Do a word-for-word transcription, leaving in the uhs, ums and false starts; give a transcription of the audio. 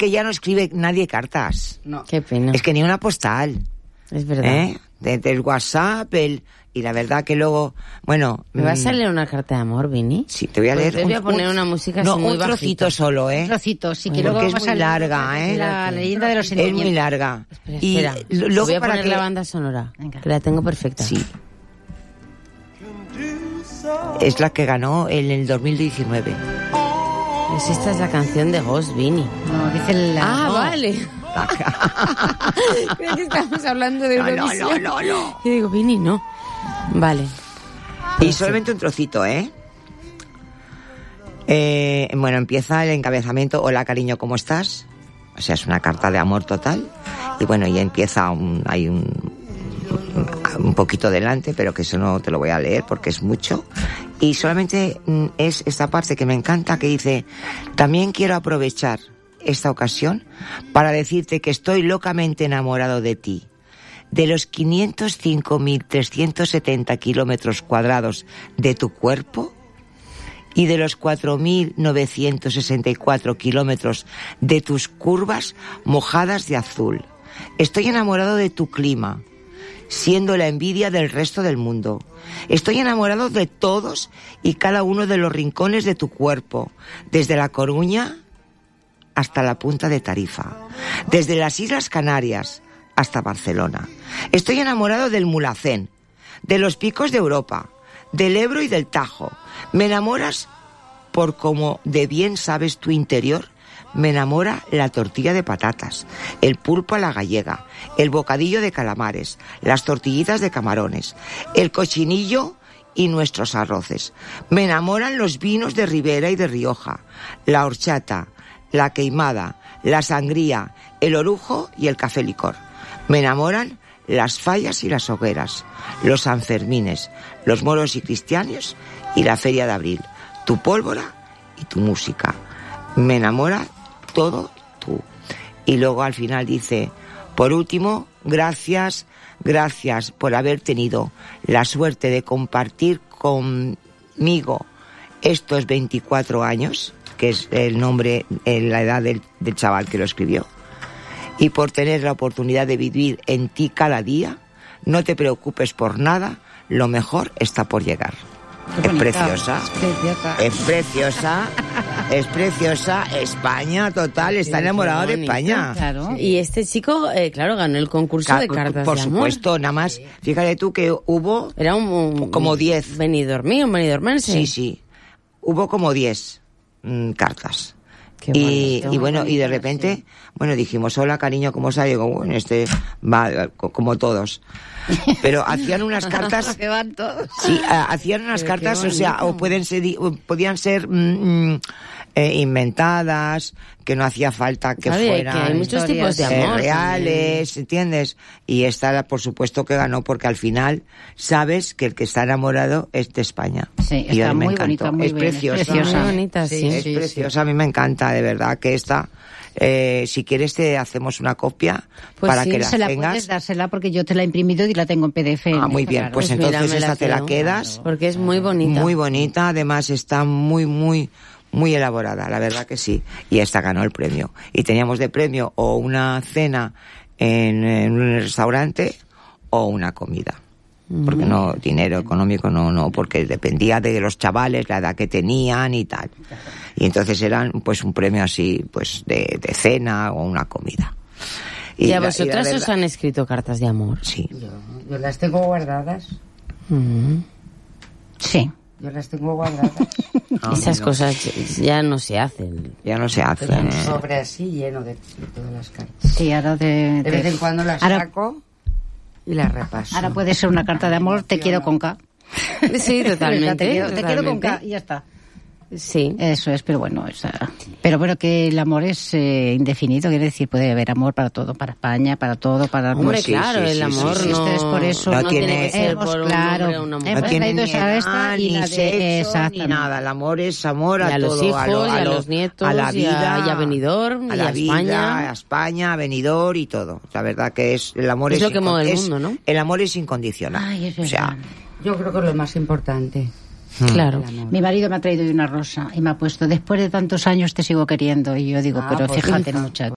que ya no escribe nadie cartas. No. Qué pena. Es que ni una postal. Es verdad. ¿Eh? Desde el WhatsApp, el... Y la verdad que luego, bueno... ¿Me vas a leer una carta de amor, Vini? Sí, te voy a pues leer... Te voy a un, poner un, una música no, así muy un trocito bajita. solo, ¿eh? Un trocito, sí, que Porque luego es vamos muy a larga, ¿eh? La leyenda de los Es sentimientos. muy larga. Espera, y espera. luego voy a para poner que... la banda sonora. Venga. Que la tengo perfecta. Sí. Es la que ganó en el dos mil diecinueve. Pues esta es la canción de Ghost, Vini. No, dice la... Ah, no. vale. Creo que estamos hablando de No, no, Eurovisión. no, no, no. Yo digo, Vini, no. Vale. Y solamente un trocito, ¿eh? ¿eh? Bueno, empieza el encabezamiento. Hola, cariño, ¿cómo estás? O sea, es una carta de amor total. Y bueno, ya empieza, un, hay un, un poquito delante, pero que eso no te lo voy a leer porque es mucho. Y solamente es esta parte que me encanta, que dice: también quiero aprovechar esta ocasión para decirte que estoy locamente enamorado de ti, de los quinientos cinco mil trescientos setenta kilómetros cuadrados de tu cuerpo y de los cuatro mil novecientos sesenta y cuatro kilómetros de tus curvas mojadas de azul. Estoy enamorado de tu clima, siendo la envidia del resto del mundo. Estoy enamorado de todos y cada uno de los rincones de tu cuerpo, desde La Coruña hasta la punta de Tarifa, desde las Islas Canarias hasta Barcelona. Estoy enamorado del Mulhacén, de los picos de Europa, del Ebro y del Tajo. Me enamoras por como de bien sabes tu interior. Me enamora la tortilla de patatas, el pulpo a la gallega, el bocadillo de calamares, las tortillitas de camarones, el cochinillo y nuestros arroces. Me enamoran los vinos de Ribera y de Rioja, la horchata, la queimada, la sangría, el orujo y el café licor. Me enamoran las fallas y las hogueras, los sanfermines, los moros y cristianos y la feria de abril, tu pólvora y tu música. Me enamora todo tú. Y luego al final dice: por último, gracias, gracias por haber tenido la suerte de compartir conmigo estos veinticuatro años, que es el nombre, la edad del, del chaval que lo escribió, y por tener la oportunidad de vivir en ti cada día. No te preocupes por nada, lo mejor está por llegar. Es preciosa, es preciosa, es preciosa, es preciosa. España, total, está enamorado de España. Claro. Y este chico, eh, claro, ganó el concurso de cartas Por de amor. supuesto, nada más, fíjate tú que hubo... Era un... un como diez. Benidormí, un benidormense. Sí, sí. Hubo como diez mmm, cartas. Qué y, bonito, y bueno, bonito, y de repente, sí. bueno, dijimos: hola, cariño, ¿cómo estás? Digo, bueno, este va como todos. Pero hacían unas cartas... que van todos. Sí, uh, hacían unas Pero cartas, o sea, o pueden ser, o podían ser mm, eh, inventadas, que no hacía falta que ¿Sabe? fueran... Que hay muchos tipos de eh, amor. reales, Sí. ¿entiendes? Y esta, por supuesto, que ganó, porque al final sabes que el que está enamorado es de España. Sí, y está a mí me muy encantó. bonita, muy es bien, preciosa. es preciosa. Muy bonita, sí. Es sí, preciosa, a mí me encanta, de verdad, que esta... Eh, si quieres te hacemos una copia pues para sí, que la se la tengas. puedes dársela porque yo te la he imprimido y la tengo en P D F. Ah, muy bien, claro. pues, Pues entonces mira, me la esta te la quedo. quedas. Porque es muy bonita. Muy bonita, además está muy, muy, muy elaborada, la verdad que sí. Y esta ganó el premio. Y teníamos de premio o una cena en, en un restaurante o una comida. Porque no, dinero económico no, no, porque dependía de los chavales, la edad que tenían y tal. Y entonces eran pues un premio así, pues de, de cena o una comida. ¿Y, Y a la- vosotras y la os verdad- han escrito cartas de amor? Sí. Yo, yo las tengo guardadas. Mm. Sí. Yo las tengo guardadas. Ah, Esas no, cosas ya no se hacen. ya no se hace. Tengo un ¿eh? sobre así lleno de, de todas las cartas. Sí, ahora de, De vez en cuando las ahora, saco y las repaso. ahora puede ser una carta de amor, te quiero con K. Sí, totalmente. te, quiero, te quiero con totalmente. K y ya está. Sí. Eso es, pero bueno, esa... pero bueno, que el amor es eh, indefinido, quiere decir, puede haber amor para todo, para España, para todo, para... Hombre, sí, claro, sí, el sí, amor sí, sí. no, Esto es por eso. No no tiene- tiene que ser hemos, por un claro, hombre o una mujer. hemos No tiene traído ni esa edad, esta y ni la de- sexo, ni exactamente. nada. El amor es amor a, Y a los todo, hijos, a, lo- y a lo- los nietos, a la y a- vida, y a Benidorm, a y la a vida, España. a España, a Benidorm y todo. La verdad que es el amor Es es, lo que incon- mueve el es- mundo, ¿no? El amor es incondicional. Ay, es o sea, verdad. Yo creo que es lo más importante. Claro. El amor. Mi marido me ha traído una rosa y me ha puesto, después de tantos años te sigo queriendo. Y yo digo, Ah, pero pues fíjate, hija. muchacho.